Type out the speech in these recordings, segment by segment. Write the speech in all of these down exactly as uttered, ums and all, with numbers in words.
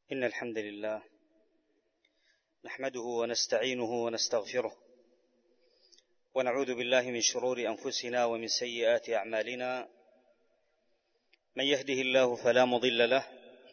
إن الحمد لله نحمده ونستعينه ونستغفره ونعوذ بالله من شرور أنفسنا ومن سيئات أعمالنا. من يهده الله فلا مضل له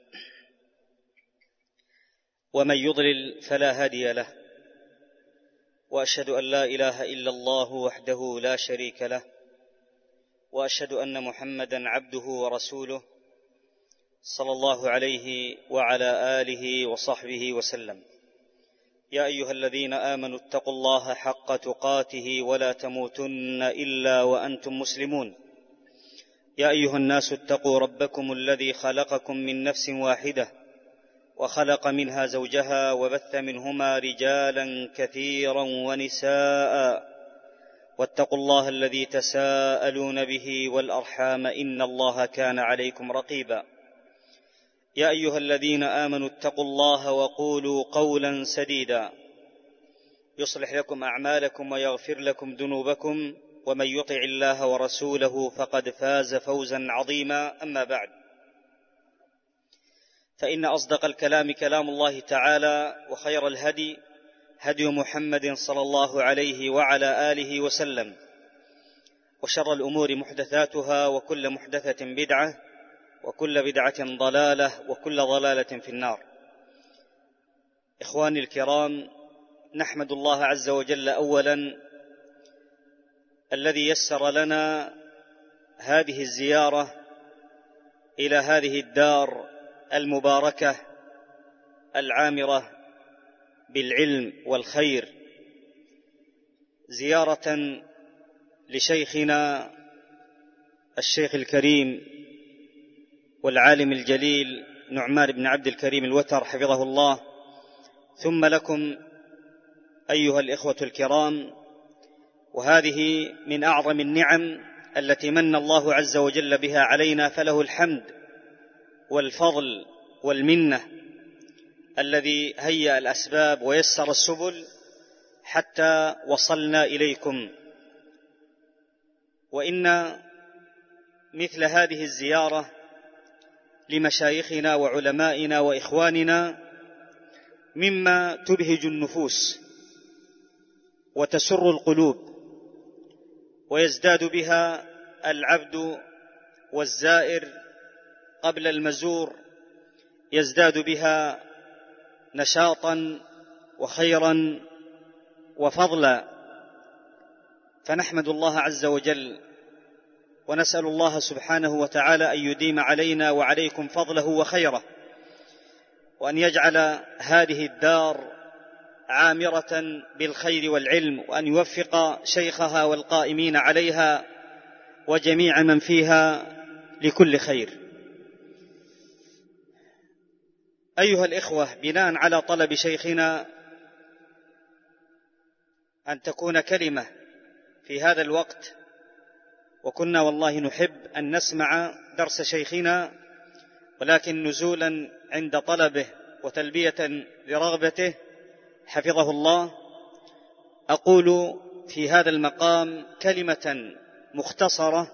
ومن يضلل فلا هادي له، وأشهد أن لا إله إلا الله وحده لا شريك له، وأشهد أن محمدًا عبده ورسوله صلى الله عليه وعلى آله وصحبه وسلم. يا أيها الذين آمنوا اتقوا الله حق تقاته ولا تموتن إلا وأنتم مسلمون. يا أيها الناس اتقوا ربكم الذي خلقكم من نفس واحدة وخلق منها زوجها وبث منهما رجالا كثيرا ونساء، واتقوا الله الذي تساءلون به والأرحام إن الله كان عليكم رقيبا. يا أيها الذين آمنوا اتقوا الله وقولوا قولا سديدا يصلح لكم أعمالكم ويغفر لكم ذنوبكم، ومن يطع الله ورسوله فقد فاز فوزا عظيما. أما بعد، فإن أصدق الكلام كلام الله تعالى، وخير الهدي هدي محمد صلى الله عليه وعلى آله وسلم، وشر الأمور محدثاتها، وكل محدثة بدعة، وكل بدعة ضلالة، وكل ضلالة في النار. إخواني الكرام، نحمد الله عز وجل أولا الذي يسر لنا هذه الزيارة إلى هذه الدار المباركة العامرة بالعلم والخير، زيارة لشيخنا الشيخ الكريم والعالم الجليل نعمان بن عبد الكريم الوتر حفظه الله، ثم لكم أيها الإخوة الكرام. وهذه من أعظم النعم التي من الله عز وجل بها علينا، فله الحمد والفضل والمنة الذي هيأ الأسباب ويسر السبل حتى وصلنا إليكم. وإن مثل هذه الزيارة لمشايخنا وعلمائنا وإخواننا مما تبهج النفوس وتسر القلوب، ويزداد بها العبد والزائر قبل المزور، يزداد بها نشاطا وخيرا وفضلا. فنحمد الله عز وجل ونسأل الله سبحانه وتعالى أن يديم علينا وعليكم فضله وخيره، وأن يجعل هذه الدار عامرة بالخير والعلم، وأن يوفق شيخها والقائمين عليها وجميع من فيها لكل خير. أيها الإخوة، بناء على طلب شيخنا أن تكون كلمة في هذا الوقت، وكنا والله نحب أن نسمع درس شيخنا، ولكن نزولا عند طلبه وتلبية لرغبته حفظه الله، أقول في هذا المقام كلمة مختصرة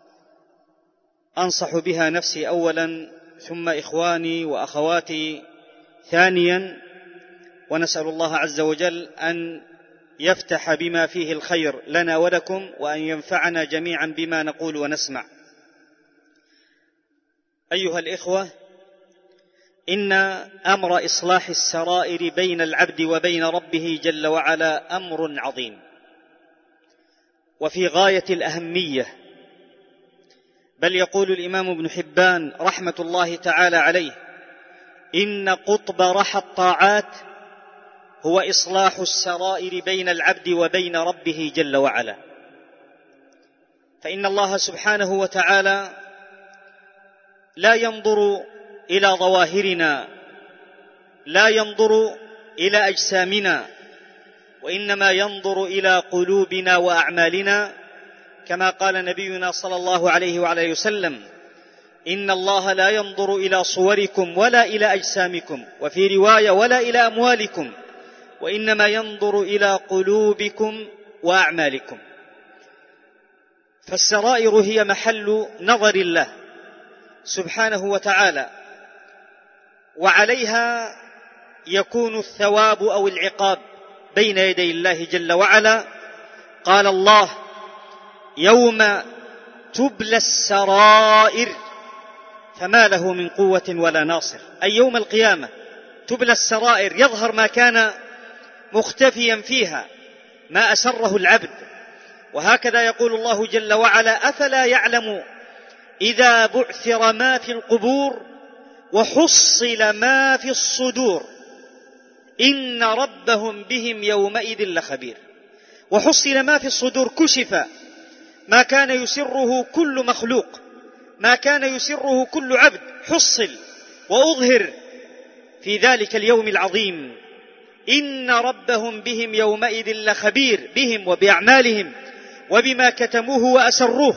أنصح بها نفسي أولا، ثم إخواني وأخواتي ثانيا، ونسأل الله عز وجل أن يفتح بما فيه الخير لنا ولكم، وأن ينفعنا جميعا بما نقول ونسمع. أيها الإخوة، إن أمر إصلاح السرائر بين العبد وبين ربه جل وعلا أمر عظيم وفي غاية الأهمية، بل يقول الإمام ابن حبان رحمة الله تعالى عليه: إن قطب رحى الطاعات هو إصلاح السرائر بين العبد وبين ربه جل وعلا. فإن الله سبحانه وتعالى لا ينظر إلى ظواهرنا، لا ينظر إلى أجسامنا، وإنما ينظر إلى قلوبنا وأعمالنا، كما قال نبينا صلى الله عليه وعلى وسلم: إن الله لا ينظر إلى صوركم ولا إلى أجسامكم، وفي رواية: ولا إلى أموالكم، وإنما ينظر إلى قلوبكم وأعمالكم. فالسرائر هي محل نظر الله سبحانه وتعالى، وعليها يكون الثواب أو العقاب بين يدي الله جل وعلا. قال الله: يوم تبلى السرائر فما له من قوة ولا ناصر. أي يوم القيامة تبلى السرائر، يظهر ما كان مختفيا فيها، ما أسره العبد. وهكذا يقول الله جل وعلا: أفلا يعلم إذا بعثر ما في القبور وحصل ما في الصدور إن ربهم بهم يومئذ لخبير. وحصل ما في الصدور، كشف ما كان يسره كل مخلوق، ما كان يسره كل عبد، حصل وأظهر في ذلك اليوم العظيم. إن ربهم بهم يومئذ لخبير، بهم وبأعمالهم وبما كتموه وأسروه.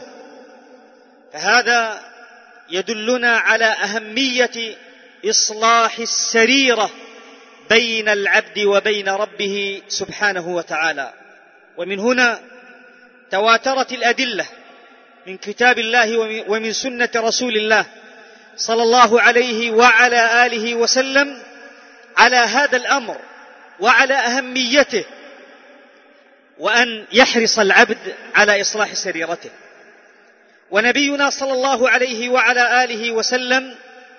فهذا يدلنا على أهمية إصلاح السريرة بين العبد وبين ربه سبحانه وتعالى. ومن هنا تواترت الأدلة من كتاب الله ومن سنة رسول الله صلى الله عليه وعلى آله وسلم على هذا الأمر وعلى أهميته، وأن يحرص العبد على إصلاح سريرته. ونبينا صلى الله عليه وعلى آله وسلم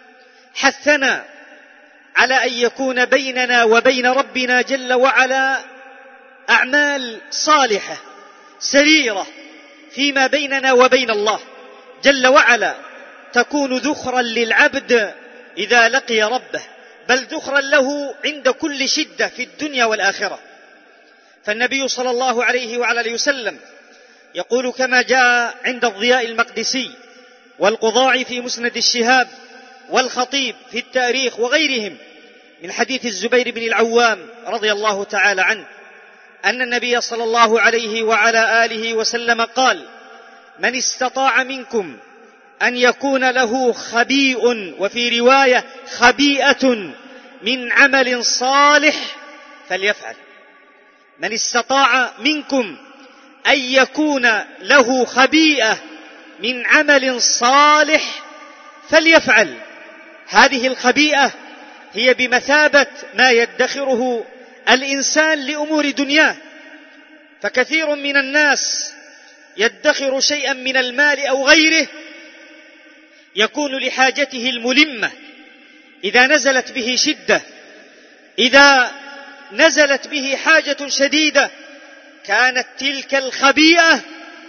حثنا على أن يكون بيننا وبين ربنا جل وعلا أعمال صالحة سريرة فيما بيننا وبين الله جل وعلا، تكون ذخرا للعبد إذا لقي ربه، بل ذخرا له عند كل شدة في الدنيا والآخرة. فالنبي صلى الله عليه وعلى آله وسلم يقول كما جاء عند الضياء المقدسي والقضاعي في مسند الشهاب والخطيب في التاريخ وغيرهم من حديث الزبير بن العوام رضي الله تعالى عنه أن النبي صلى الله عليه وعلى آله وسلم قال: من استطاع منكم أن يكون له خبيء، وفي رواية خبيئة، من عمل صالح فليفعل. من استطاع منكم أن يكون له خبيئة من عمل صالح فليفعل. هذه الخبيئة هي بمثابة ما يدخره الإنسان لأمور دنياه، فكثير من الناس يدخر شيئا من المال أو غيره يكون لحاجته الملمة، إذا نزلت به شدة، إذا نزلت به حاجة شديدة، كانت تلك الخبيئة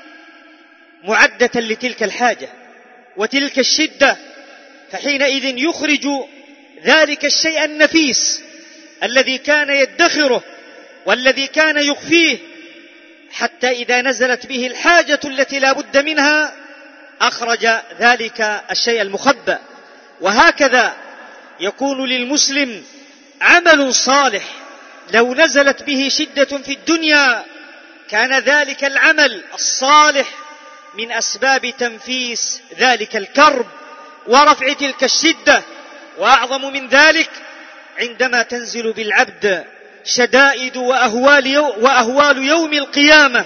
معدة لتلك الحاجة وتلك الشدة، فحينئذ يخرج ذلك الشيء النفيس الذي كان يدخره والذي كان يخفيه، حتى إذا نزلت به الحاجة التي لا بد منها أخرج ذلك الشيء المخبأ. وهكذا يكون للمسلم عمل صالح لو نزلت به شدة في الدنيا كان ذلك العمل الصالح من أسباب تنفيس ذلك الكرب ورفع تلك الشدة. وأعظم من ذلك عندما تنزل بالعبد شدائد وأهوال, وأهوال يوم القيامة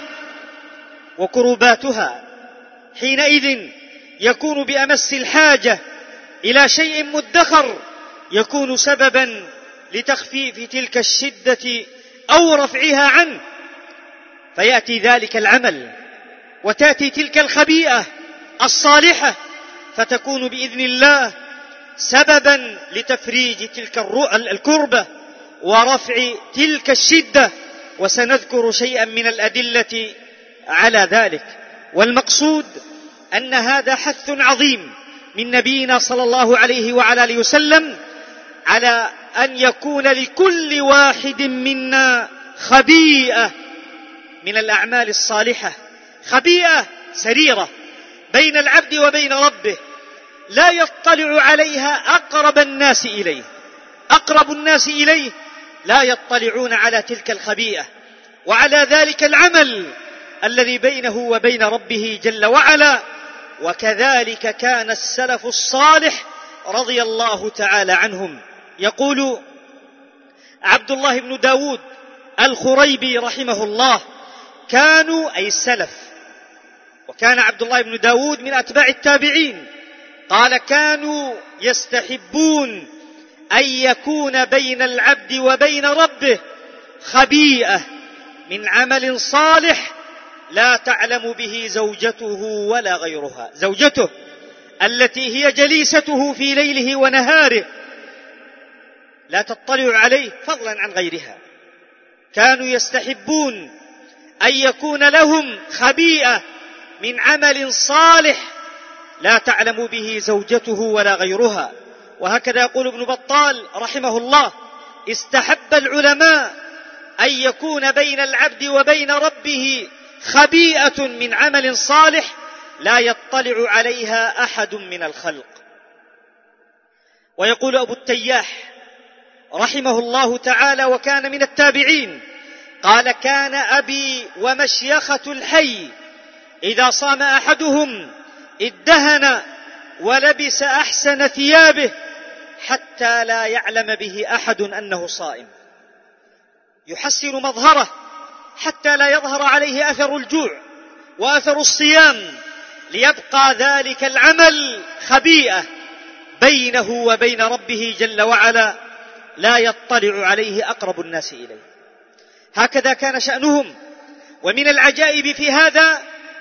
وكرباتها، حينئذ يكون بأمس الحاجة إلى شيء مدخر يكون سببا لتخفيف تلك الشدة أو رفعها عنه، فيأتي ذلك العمل وتأتي تلك الخبيئة الصالحة فتكون بإذن الله سببا لتفريج تلك الكربة ورفع تلك الشدة. وسنذكر شيئا من الأدلة على ذلك. والمقصود أن هذا حث عظيم من نبينا صلى الله عليه وعلى آله وسلم على أن يكون لكل واحد منا خبيئة من الأعمال الصالحة، خبيئة سريرة بين العبد وبين ربه لا يطلع عليها أقرب الناس إليه، أقرب الناس إليه لا يطلعون على تلك الخبيئة وعلى ذلك العمل الذي بينه وبين ربه جل وعلا. وكذلك كان السلف الصالح رضي الله تعالى عنهم. يقول عبد الله بن داود الخريبي رحمه الله: كانوا، أي السلف، وكان عبد الله بن داود من أتباع التابعين، قال: كانوا يستحبون أن يكون بين العبد وبين ربه خبيئة من عمل صالح لا تعلم به زوجته ولا غيرها، زوجته التي هي جليسته في ليله ونهاره لا تطلع عليه فضلا عن غيرها. كانوا يستحبون أن يكون لهم خبيئة من عمل صالح لا تعلم به زوجته ولا غيرها. وهكذا يقول ابن بطال رحمه الله: استحب العلماء أن يكون بين العبد وبين ربه خبيئة من عمل صالح لا يطلع عليها أحد من الخلق. ويقول أبو التياح رحمه الله تعالى وكان من التابعين قال: كان أبي ومشيخة الحي إذا صام أحدهم ادهن ولبس أحسن ثيابه حتى لا يعلم به أحد أنه صائم، يحسن مظهره حتى لا يظهر عليه أثر الجوع وأثر الصيام، ليبقى ذلك العمل خبيئة بينه وبين ربه جل وعلا لا يطلع عليه أقرب الناس إليه. هكذا كان شأنهم. ومن العجائب في هذا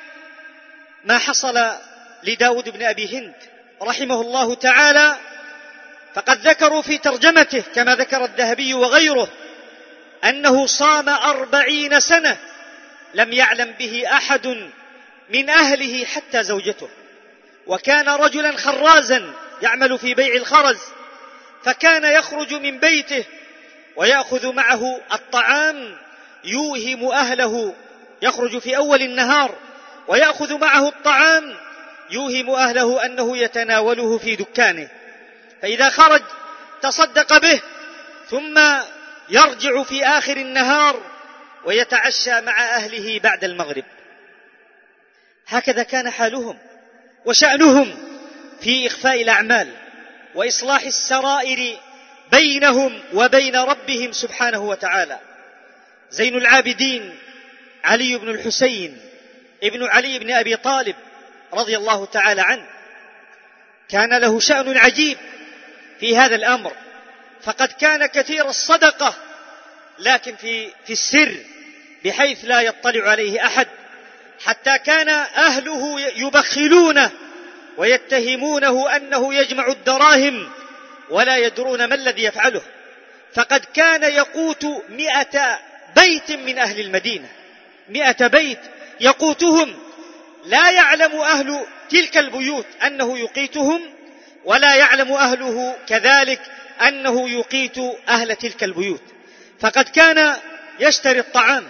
ما حصل لداود بن أبي هند رحمه الله تعالى، فقد ذكروا في ترجمته كما ذكر الذهبي وغيره أنه صام أربعين سنة لم يعلم به أحد من أهله حتى زوجته، وكان رجلا خرازا يعمل في بيع الخرز، فكان يخرج من بيته ويأخذ معه الطعام يوهم أهله، يخرج في أول النهار ويأخذ معه الطعام يوهم أهله أنه يتناوله في دكانه، فإذا خرج تصدق به ثم يرجع في آخر النهار ويتعشى مع أهله بعد المغرب. هكذا كان حالهم وشأنهم في إخفاء الأعمال وإصلاح السرائر بينهم وبين ربهم سبحانه وتعالى. زين العابدين علي بن الحسين ابن علي بن أبي طالب رضي الله تعالى عنه كان له شأن عجيب في هذا الأمر، فقد كان كثير الصدقة لكن في, في السر بحيث لا يطلع عليه أحد، حتى كان أهله يبخلونه ويتهمونه أنه يجمع الدراهم ولا يدرون ما الذي يفعله، فقد كان يقوت مئة بيت من أهل المدينة، مئة بيت يقوتهم، لا يعلم أهل تلك البيوت أنه يقيتهم ولا يعلم أهله كذلك أنه يقيت أهل تلك البيوت، فقد كان يشتري الطعام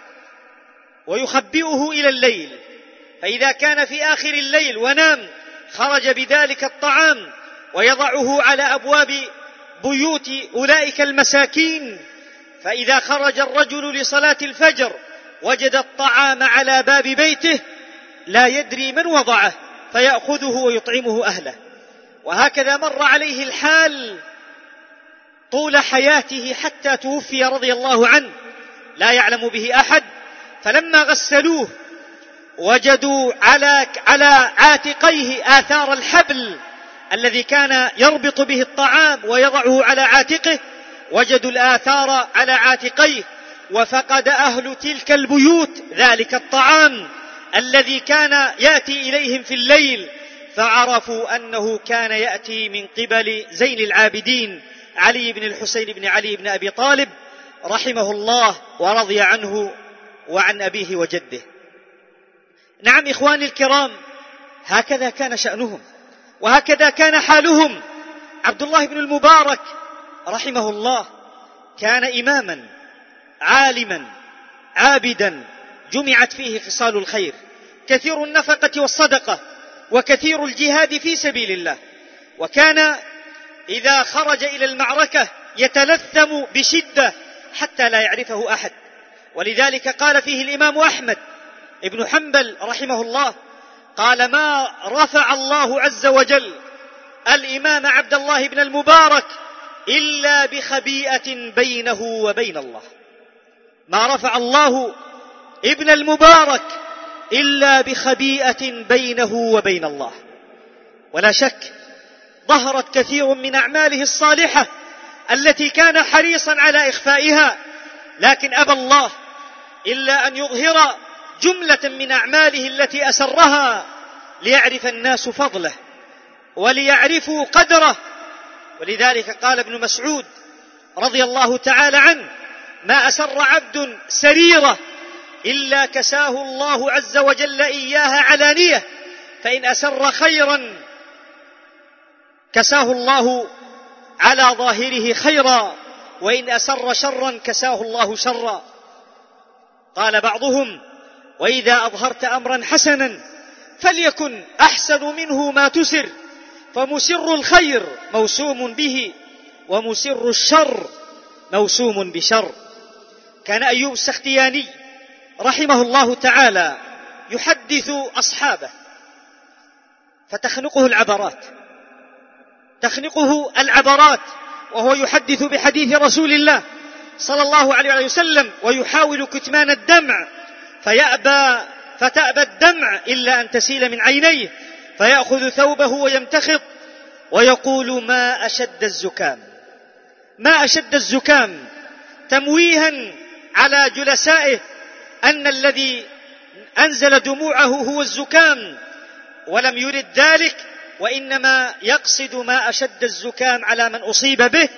ويخبئه إلى الليل، فإذا كان في آخر الليل ونام خرج بذلك الطعام ويضعه على أبواب بيوت أولئك المساكين، فإذا خرج الرجل لصلاة الفجر وجد الطعام على باب بيته لا يدري من وضعه فيأخذه ويطعمه أهله. وهكذا مر عليه الحال طول حياته حتى توفي رضي الله عنه لا يعلم به أحد، فلما غسلوه وجدوا على على عاتقيه آثار الحبل الذي كان يربط به الطعام ويضعه على عاتقه، وجدوا الآثار على عاتقيه، وفقد أهل تلك البيوت ذلك الطعام الذي كان يأتي إليهم في الليل، فعرفوا أنه كان يأتي من قبل زين العابدين علي بن الحسين بن علي بن أبي طالب رحمه الله ورضي عنه وعن أبيه وجده. نعم إخواني الكرام، هكذا كان شأنهم وهكذا كان حالهم. عبد الله بن المبارك رحمه الله كان إماما عالما عابدا جمعت فيه خصال الخير، كثير النفقة والصدقة وكثير الجهاد في سبيل الله، وكان إذا خرج إلى المعركة يتلثم بشدة حتى لا يعرفه أحد، ولذلك قال فيه الإمام أحمد ابن حنبل رحمه الله قال: ما رفع الله عز وجل الإمام عبد الله بن المبارك إلا بخبيئة بينه وبين الله، ما رفع الله ابن المبارك إلا بخبيئة بينه وبين الله. ولا شك ظهرت كثير من أعماله الصالحة التي كان حريصا على إخفائها، لكن أبى الله إلا أن يظهر جملة من أعماله التي أسرها ليعرف الناس فضله وليعرفوا قدره. ولذلك قال ابن مسعود رضي الله تعالى عنه: ما أسر عبد سريرة إلا كساه الله عز وجل إياها علانية، فإن أسر خيرا كساه الله على ظاهره خيرا، وإن أسر شرا كساه الله شرا. قال بعضهم: وإذا أظهرت أمرا حسنا فليكن أحسن منه ما تسر، فمسر الخير موسوم به، ومسر الشر موسوم بشر. كان أيوب السختياني رحمه الله تعالى يحدث أصحابه فتخنقه العبرات تخنقه العبرات وهو يحدث بحديث رسول الله صلى الله عليه وسلم، ويحاول كتمان الدمع فيأبى فتأبى الدمع إلا أن تسيل من عينيه، فيأخذ ثوبه ويمتخط ويقول: ما أشد الزكام، ما أشد الزكام، تمويها على جلسائه أن الذي أنزل دموعه هو الزكام، ولم يرد ذلك، وإنما يقصد ما أشد الزكام على من أصيب به،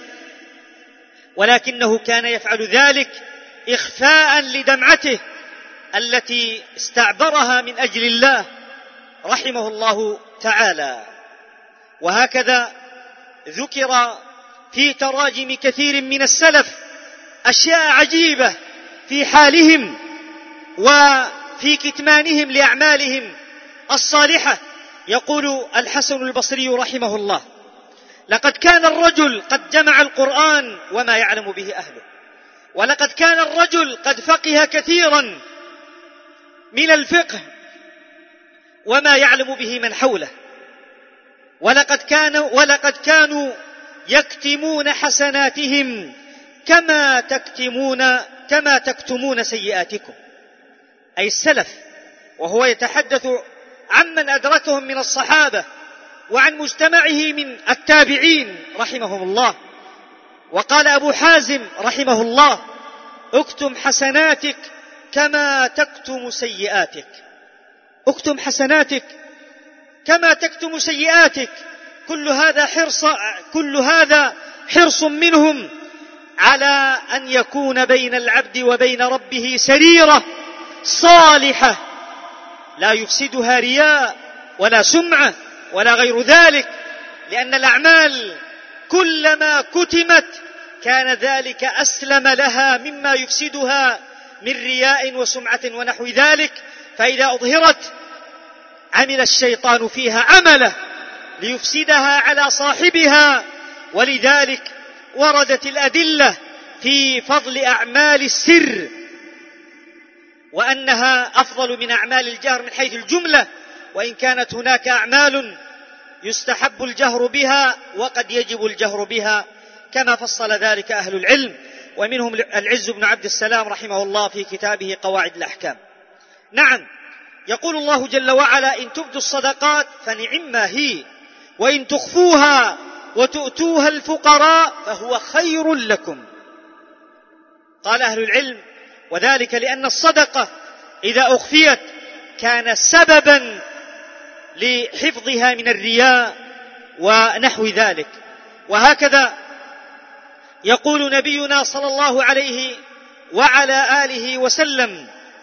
ولكنه كان يفعل ذلك إخفاء لدمعته التي استعبرها من أجل الله رحمه الله تعالى. وهكذا ذكر في تراجم كثير من السلف أشياء عجيبة في حالهم وفي كتمانهم لأعمالهم الصالحة. يقول الحسن البصري رحمه الله: لقد كان الرجل قد جمع القرآن وما يعلم به أهله، ولقد كان الرجل قد فقه كثيرا من الفقه وما يعلم به من حوله، ولقد كانوا, ولقد كانوا يكتمون حسناتهم كما تكتمون, كما تكتمون سيئاتكم، أي السلف، وهو يتحدث عمن أدركهم من الصحابة وعن مجتمعه من التابعين رحمهم الله. وقال أبو حازم رحمه الله: اكتم حسناتك كما تكتم سيئاتك، اكتم حسناتك كما تكتم سيئاتك. كل هذا حرص كل هذا حرص منهم على أن يكون بين العبد وبين ربه سريرة صالحة لا يفسدها رياء ولا سمعة ولا غير ذلك، لأن الأعمال كلما كتمت كان ذلك أسلم لها مما يفسدها من رياء وسمعة ونحو ذلك. فإذا أظهرت عمل الشيطان فيها عمله ليفسدها على صاحبها. ولذلك وردت الأدلة في فضل أعمال السر، وأنها أفضل من أعمال الجهر من حيث الجملة، وإن كانت هناك أعمال يستحب الجهر بها وقد يجب الجهر بها، كما فصل ذلك أهل العلم، ومنهم العز بن عبد السلام رحمه الله في كتابه قواعد الأحكام. نعم، يقول الله جل وعلا: إن تبدوا الصدقات فنعما هي، وإن تخفوها وتؤتوها الفقراء فهو خير لكم. قال أهل العلم: وذلك لأن الصدقة إذا أخفيت كان سببا لحفظها من الرياء ونحو ذلك. وهكذا يقول نبينا صلى الله عليه وعلى آله وسلم: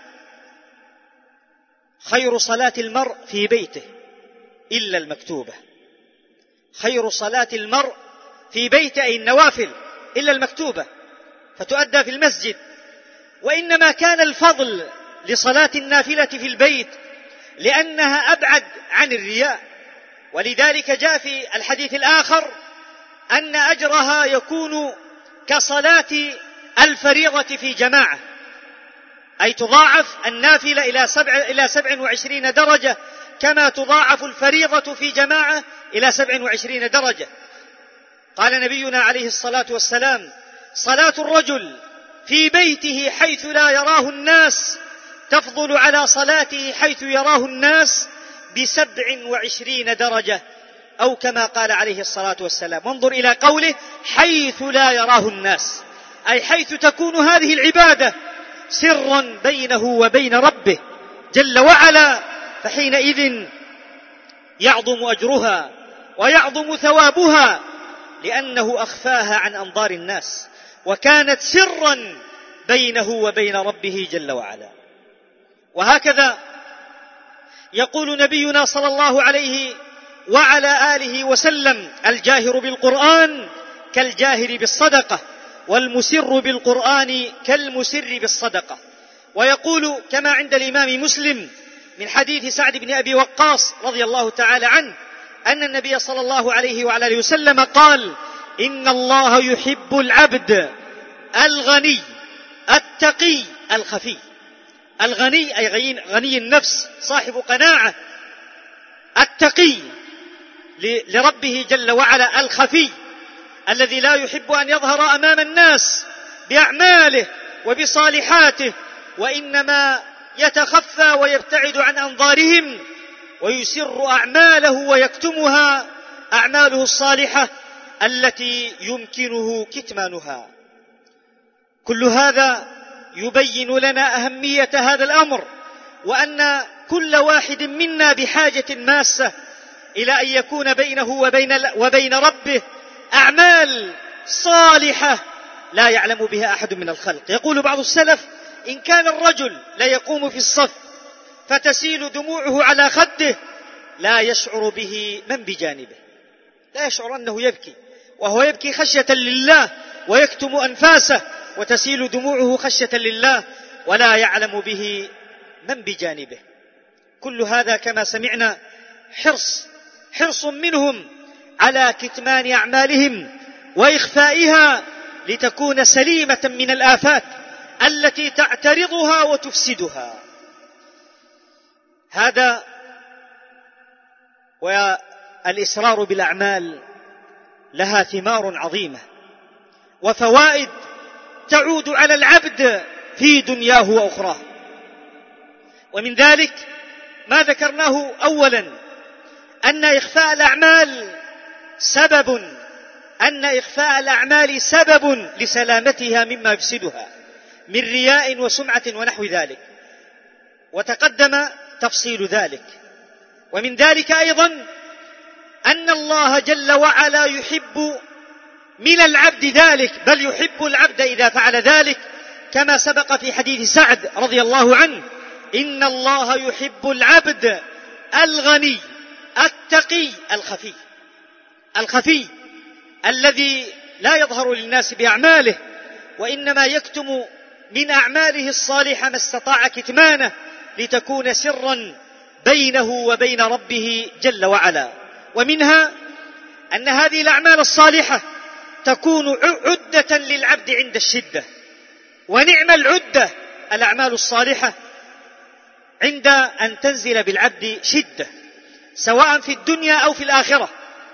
خير صلاة المرء في بيته إلا المكتوبة. خير صلاة المرء في بيته أي النوافل إلا المكتوبة، فتؤدى في المسجد. وإنما كان الفضل لصلاة النافلة في البيت لأنها أبعد عن الرياء، ولذلك جاء في الحديث الآخر أن أجرها يكون كصلاة الفريضة في جماعة، أي تضاعف النافلة إلى سبع, إلى سبع وعشرين درجة، كما تضاعف الفريضة في جماعة إلى سبع وعشرين درجة. قال نبينا عليه الصلاة والسلام: صلاة الرجل في بيته حيث لا يراه الناس تفضل على صلاته حيث يراه الناس بسبع وعشرين درجة. أو كما قال عليه الصلاة والسلام. وانظر إلى قوله حيث لا يراه الناس، أي حيث تكون هذه العبادة سرا بينه وبين ربه جل وعلا، فحينئذ يعظم أجرها ويعظم ثوابها، لأنه أخفاها عن أنظار الناس وكانت سرا بينه وبين ربه جل وعلا. وهكذا يقول نبينا صلى الله عليه وعلى آله وسلم: الجاهر بالقرآن كالجاهر بالصدقة، والمسر بالقرآن كالمسر بالصدقة. ويقول كما عند الإمام مسلم من حديث سعد بن أبي وقاص رضي الله تعالى عنه أن النبي صلى الله عليه وعلى آله وسلم قال: إن الله يحب العبد الغني التقي الخفي. الغني أي غني النفس صاحب قناعة، التقي لربه جل وعلا، الخفي الذي لا يحب أن يظهر أمام الناس بأعماله وبصالحاته، وإنما يتخفى ويبتعد عن أنظارهم ويسر أعماله ويكتمها، أعماله الصالحة التي يمكنه كتمانها. كل هذا يبين لنا أهمية هذا الأمر، وأن كل واحد منا بحاجة ماسة إلى أن يكون بينه وبين, وبين ربه أعمال صالحة لا يعلم بها أحد من الخلق. يقول بعض السلف: إن كان الرجل لا يقوم في الصف فتسيل دموعه على خده لا يشعر به من بجانبه، لا يشعر أنه يبكي، وهو يبكي خشية لله ويكتم أنفاسه، وتسيل دموعه خشية لله ولا يعلم به من بجانبه. كل هذا كما سمعنا حرص حرص منهم على كتمان أعمالهم وإخفائها لتكون سليمة من الآفات التي تعترضها وتفسدها. هذا والإسرار بالأعمال لها ثمار عظيمة وفوائد تعود على العبد في دنياه وأخراه. ومن ذلك ما ذكرناه أولا، أن إخفاء الأعمال سبب أن إخفاء الأعمال سبب لسلامتها مما يفسدها من رياء وسمعة ونحو ذلك، وتقدم تفصيل ذلك. ومن ذلك أيضا أن الله جل وعلا يحب من العبد ذلك، بل يحب العبد إذا فعل ذلك، كما سبق في حديث سعد رضي الله عنه: إن الله يحب العبد الغني التقي الخفي. الخفي الذي لا يظهر للناس بأعماله، وإنما يكتم من أعماله الصالحة ما استطاع كتمانه لتكون سرا بينه وبين ربه جل وعلا. ومنها أن هذه الأعمال الصالحة تكون عدة للعبد عند الشدة، ونعم العدة الأعمال الصالحة عند أن تنزل بالعبد شدة، سواء في الدنيا أو في الآخرة.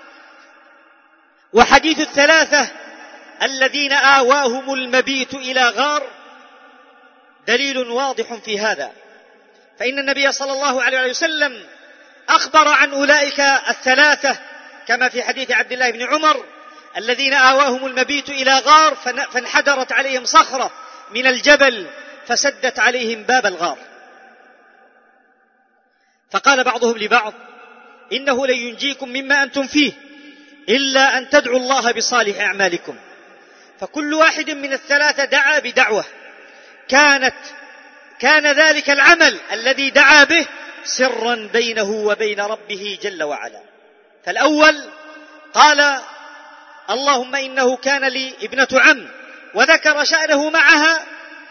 وحديث الثلاثة الذين آواهم المبيت إلى غار دليل واضح في هذا، فإن النبي صلى الله عليه وسلم أخبر عن أولئك الثلاثة كما في حديث عبد الله بن عمر: الذين آواهم المبيت إلى غار فانحدرت عليهم صخرة من الجبل فسدت عليهم باب الغار. فقال بعضهم لبعض: إنه لن ينجيكم مما أنتم فيه إلا أن تدعوا الله بصالح أعمالكم. فكل واحد من الثلاثة دعا بدعوة كانت كان ذلك العمل الذي دعا به سرا بينه وبين ربه جل وعلا. فالأول قال: اللهم إنه كان لي ابنة عم، وذكر شأنه معها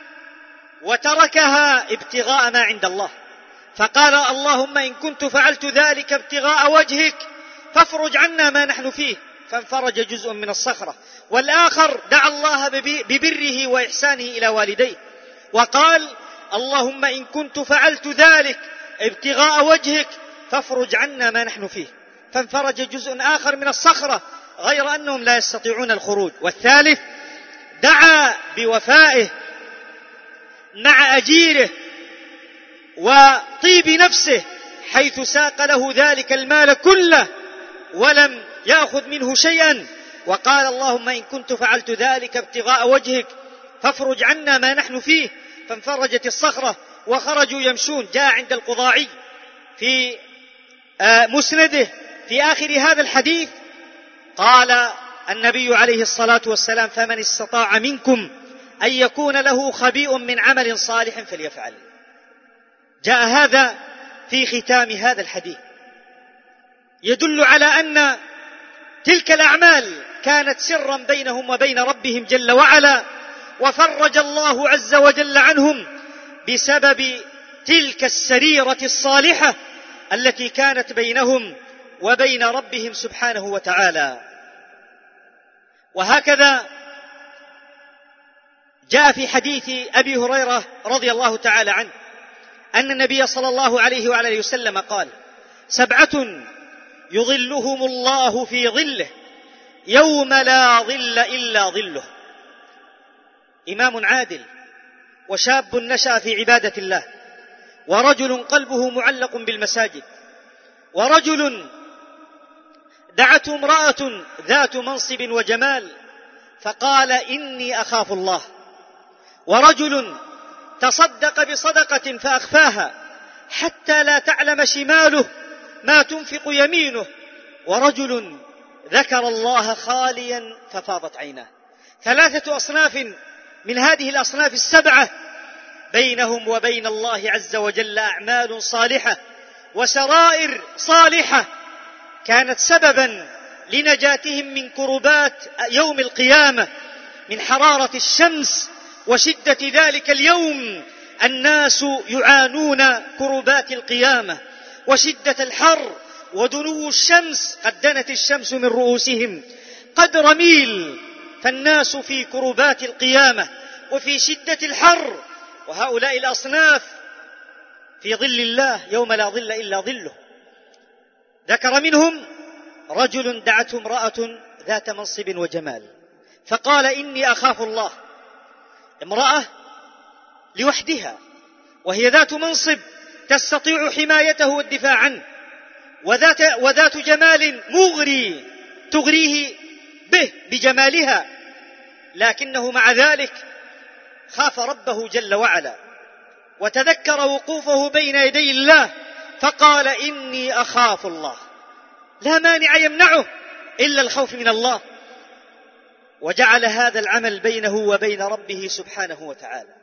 وتركها ابتغاء ما عند الله، فقال: اللهم إن كنت فعلت ذلك ابتغاء وجهك فافرج عنا ما نحن فيه، فانفرج جزء من الصخرة. والآخر دعا الله ببره وإحسانه إلى والديه وقال: اللهم إن كنت فعلت ذلك ابتغاء وجهك فافرج عنا ما نحن فيه، فانفرج جزء آخر من الصخرة، غير أنهم لا يستطيعون الخروج. والثالث دعا بوفائه مع أجيره وطيب نفسه، حيث ساق له ذلك المال كله ولم يأخذ منه شيئا، وقال اللهم إن كنت فعلت ذلك ابتغاء وجهك فافرج عنا ما نحن فيه، فانفرجت الصخرة وخرجوا يمشون. جاء عند القضاعي في مسنده في آخر هذا الحديث قال النبي عليه الصلاة والسلام فمن استطاع منكم أن يكون له خبيء من عمل صالح فليفعل. جاء هذا في ختام هذا الحديث يدل على أن تلك الأعمال كانت سرا بينهم وبين ربهم جل وعلا، وفرج الله عز وجل عنهم بسبب تلك السريرة الصالحة التي كانت بينهم وبين ربهم سبحانه وتعالى. وهكذا جاء في حديث أبي هريرة رضي الله تعالى عنه أن النبي صلى الله عليه وعلى وسلم قال سبعة يظلهم الله في ظله يوم لا ظل إلا ظله: إمام عادل، وشاب نشأ في عبادة الله، ورجل قلبه معلق بالمساجد، ورجل دعته امرأة ذات منصب وجمال فقال إني أخاف الله، ورجل تصدق بصدقة فأخفاها حتى لا تعلم شماله ما تنفق يمينه، ورجل ذكر الله خاليا ففاضت عيناه. ثلاثة أصناف من هذه الأصناف السبعة بينهم وبين الله عز وجل أعمال صالحة وسرائر صالحة كانت سببا لنجاتهم من كربات يوم القيامة، من حرارة الشمس وشدة ذلك اليوم. الناس يعانون كربات القيامة وشدة الحر ودنو الشمس، قد دنت الشمس من رؤوسهم قدر ميل، فالناس في كربات القيامة وفي شدة الحر. وهؤلاء الأصناف في ظل الله يوم لا ظل إلا ظله. ذكر منهم رجل دعته امرأة ذات منصب وجمال فقال إني أخاف الله. امرأة لوحدها وهي ذات منصب تستطيع حمايته والدفاع عنه، وذات, وذات جمال مغري تغريه به بجمالها، لكنه مع ذلك خاف ربه جل وعلا وتذكر وقوفه بين يدي الله فقال إني أخاف الله. لا مانع يمنعه إلا الخوف من الله، وجعل هذا العمل بينه وبين ربه سبحانه وتعالى.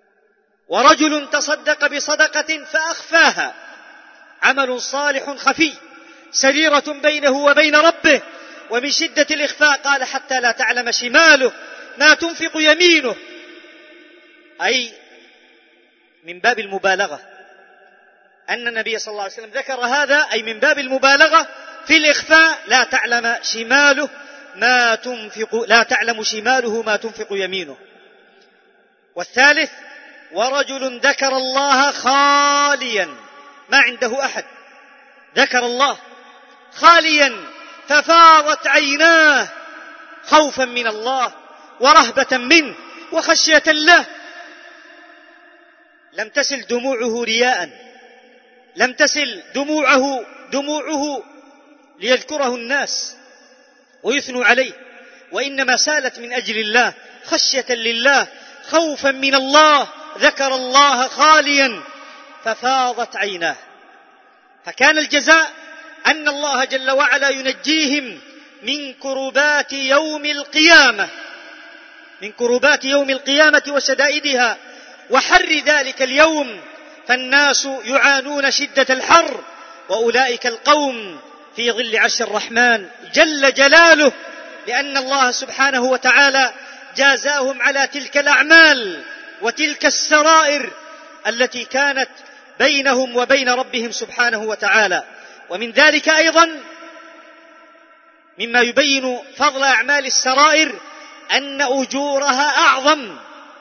ورجل تصدق بصدقة فأخفاها، عمل صالح خفي سريرة بينه وبين ربه، ومن شدة الإخفاء قال حتى لا تعلم شماله ما تنفق يمينه، أي من باب المبالغة. أن النبي صلى الله عليه وسلم ذكر هذا أي من باب المبالغة في الإخفاء، لا تعلم شماله ما تنفق لا تعلم شماله ما تنفق يمينه. والثالث ورجل ذكر الله خاليا، ما عنده أحد، ذكر الله خاليا ففاضت عيناه خوفا من الله ورهبة منه وخشية له. لم تسل دموعه رياء، لم تسل دموعه دموعه ليذكره الناس ويثنوا عليه، وإنما سالت من أجل الله خشية لله خوفا من الله. ذكر الله خاليا ففاضت عيناه. فكان الجزاء أن الله جل وعلا ينجيهم من كربات يوم القيامة، من كربات يوم القيامة وشدائدها وحر ذلك اليوم، فالناس يعانون شدة الحر، وأولئك القوم في ظل عرش الرحمن جل جلاله، لأن الله سبحانه وتعالى جازاهم على تلك الأعمال وتلك السرائر التي كانت بينهم وبين ربهم سبحانه وتعالى. ومن ذلك أيضا مما يبين فضل أعمال السرائر أن أجورها أعظم،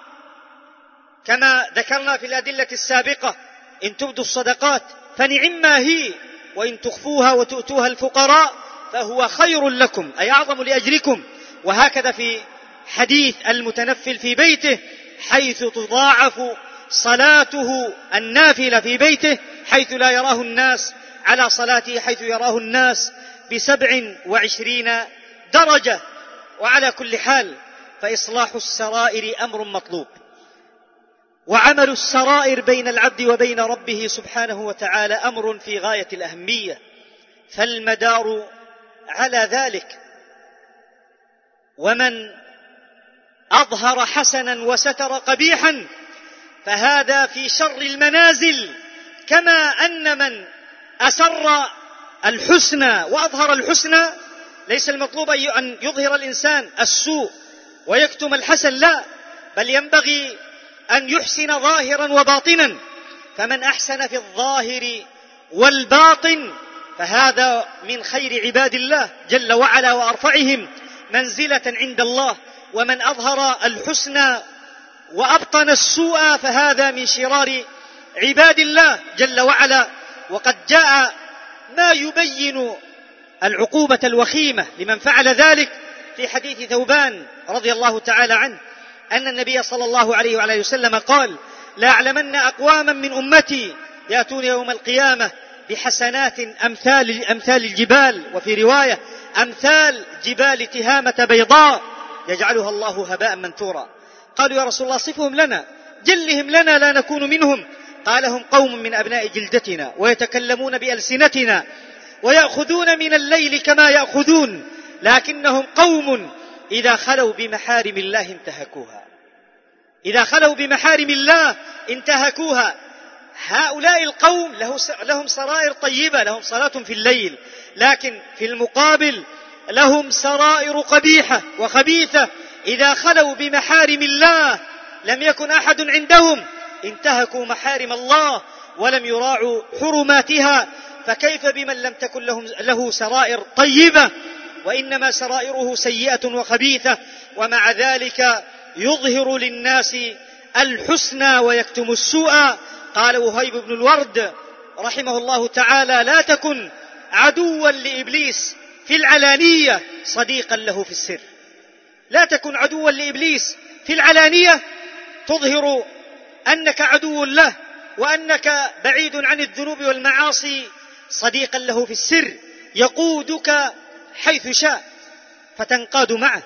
كما ذكرنا في الأدلة السابقة: إن تبدوا الصدقات فنعما هي، وإن تخفوها وتؤتوها الفقراء فهو خير لكم أي أعظم لأجركم. وهكذا في حديث المتنفل في بيته حيث تضاعف صلاته النافلة في بيته حيث لا يراه الناس على صلاته حيث يراه الناس بسبع وعشرين درجة. وعلى كل حال فإصلاح السرائر أمر مطلوب، وعمل السرائر بين العبد وبين ربه سبحانه وتعالى أمر في غاية الأهمية، فالمدار على ذلك. ومن أظهر حسنا وستر قبيحا فهذا في شر المنازل، كما أن من أسر الحسنى وأظهر الحسنى ليس المطلوب أن يظهر الإنسان السوء ويكتم الحسن، لا، بل ينبغي أن يحسن ظاهرا وباطنا، فمن أحسن في الظاهر والباطن فهذا من خير عباد الله جل وعلا وأرفعهم منزلة عند الله، ومن أظهر الحسنى وأبطن السوء فهذا من شرار عباد الله جل وعلا. وقد جاء ما يبين العقوبة الوخيمة لمن فعل ذلك في حديث ثوبان رضي الله تعالى عنه أن النبي صلى الله عليه وعلى وسلم قال: لا أعلمن أقواما من أمتي يأتون يوم القيامة بحسنات أمثال, أمثال الجبال، وفي رواية أمثال جبال تهامة بيضاء يجعلها الله هباء منثورا. قالوا: يا رسول الله صفهم لنا، جلهم لنا لا نكون منهم. قال: هم قوم من أبناء جلدتنا ويتكلمون بألسنتنا ويأخذون من الليل كما يأخذون، لكنهم قوم إذا خلوا بمحارم الله انتهكوها، إذا خلوا بمحارم الله انتهكوها. هؤلاء القوم لهم سرائر طيبة، لهم صلاة في الليل، لكن في المقابل لهم سرائر قبيحة وخبيثة. إذا خلوا بمحارم الله لم يكن أحد عندهم، انتهكوا محارم الله ولم يراعوا حرماتها، فكيف بمن لم تكن لهم له سرائر طيبة وإنما سرائره سيئة وخبيثة، ومع ذلك يظهر للناس الحسنى ويكتم السوء. قال وهيب بن الورد رحمه الله تعالى: لا تكن عدوا لإبليس في العلانية صديقا له في السر. لا تكن عدوا لإبليس في العلانية، تظهر أنك عدو له وأنك بعيد عن الذنوب والمعاصي، صديقا له في السر يقودك حيث شاء فتنقاد معه.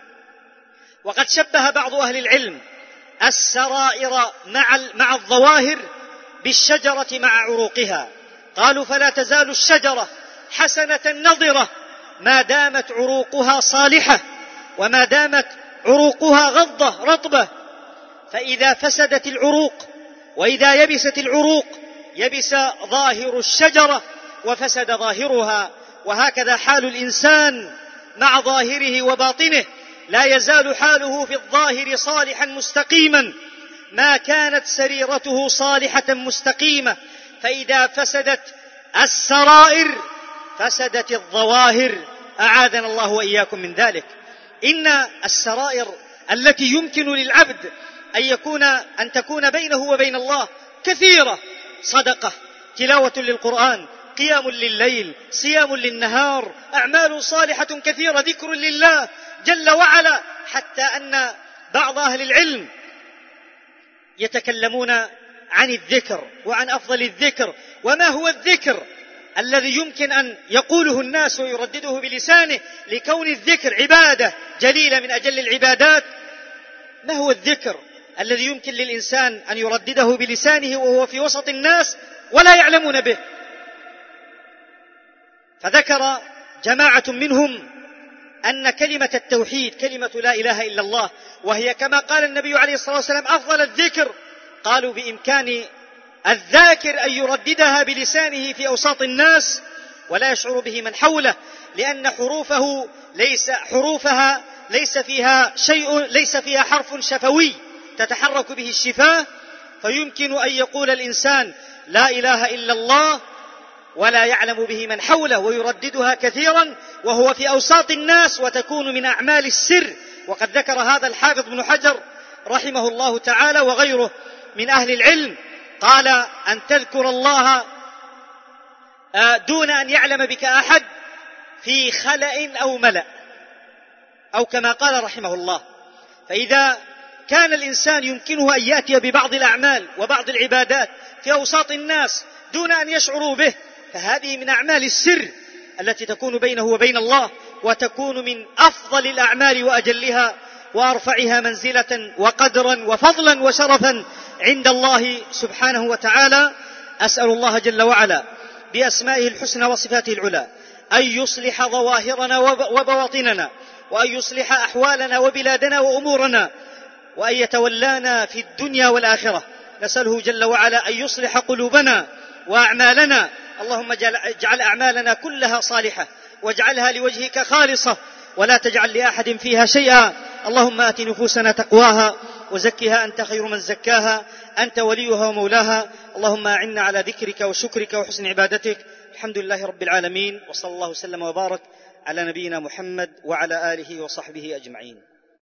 وقد شبه بعض أهل العلم السرائر مع الظواهر بالشجرة مع عروقها. قالوا: فلا تزال الشجرة حسنة نضرة ما دامت عروقها صالحة، وما دامت عروقها غضة رطبة، فإذا فسدت العروق وإذا يبست العروق يبس ظاهر الشجرة وفسد ظاهرها. وهكذا حال الإنسان مع ظاهره وباطنه، لا يزال حاله في الظاهر صالحا مستقيما ما كانت سريرته صالحة مستقيمة، فإذا فسدت السرائر فسدت الظواهر، أعاذنا الله وإياكم من ذلك. إن السرائر التي يمكن للعبد أن يكون أن تكون بينه وبين الله كثيرة: صدقة، تلاوة للقرآن، قيام لليل، صيام للنهار، أعمال صالحة كثيرة، ذكر لله جل وعلا، حتى أن بعض أهل العلم يتكلمون عن الذكر وعن أفضل الذكر، وما هو الذكر الذي يمكن أن يقوله الناس ويردده بلسانه لكون الذكر عبادة جليلة من أجل العبادات. ما هو الذكر الذي يمكن للإنسان أن يردده بلسانه وهو في وسط الناس ولا يعلمون به؟ فذكر جماعة منهم أن كلمة التوحيد كلمة لا إله إلا الله، وهي كما قال النبي عليه الصلاة والسلام أفضل الذكر. قالوا: بإمكان الذاكر أن يرددها بلسانه في أوساط الناس ولا يشعر به من حوله، لأن حروفه ليس حروفها ليس فيها شيء، ليس فيها حرف شفوي تتحرك به الشفاه، فيمكن أن يقول الإنسان لا إله إلا الله ولا يعلم به من حوله ويرددها كثيرا وهو في أوساط الناس، وتكون من أعمال السر. وقد ذكر هذا الحافظ ابن حجر رحمه الله تعالى وغيره من أهل العلم، قال: أن تذكر الله دون أن يعلم بك أحد في خلأ أو ملأ، أو كما قال رحمه الله. فإذا كان الإنسان يمكنه أن يأتي ببعض الأعمال وبعض العبادات في أوساط الناس دون أن يشعروا به، فهذه من أعمال السر التي تكون بينه وبين الله، وتكون من أفضل الأعمال وأجلها وأرفعها منزلة وقدرا وفضلا وشرفا عند الله سبحانه وتعالى. أسأل الله جل وعلا بأسمائه الحسنى وصفاته العلى أن يصلح ظواهرنا وبواطننا، وأن يصلح أحوالنا وبلادنا وأمورنا، وأن يتولانا في الدنيا والآخرة. نسأله جل وعلا أن يصلح قلوبنا وأعمالنا. اللهم اجعل أعمالنا كلها صالحة، واجعلها لوجهك خالصة، ولا تجعل لأحد فيها شيئا. اللهم آت نفوسنا تقواها وزكها أنت خير من زكاها، أنت وليها ومولاها. اللهم أعنا على ذكرك وشكرك وحسن عبادتك. الحمد لله رب العالمين، وصلى الله وسلم وبارك على نبينا محمد وعلى آله وصحبه أجمعين.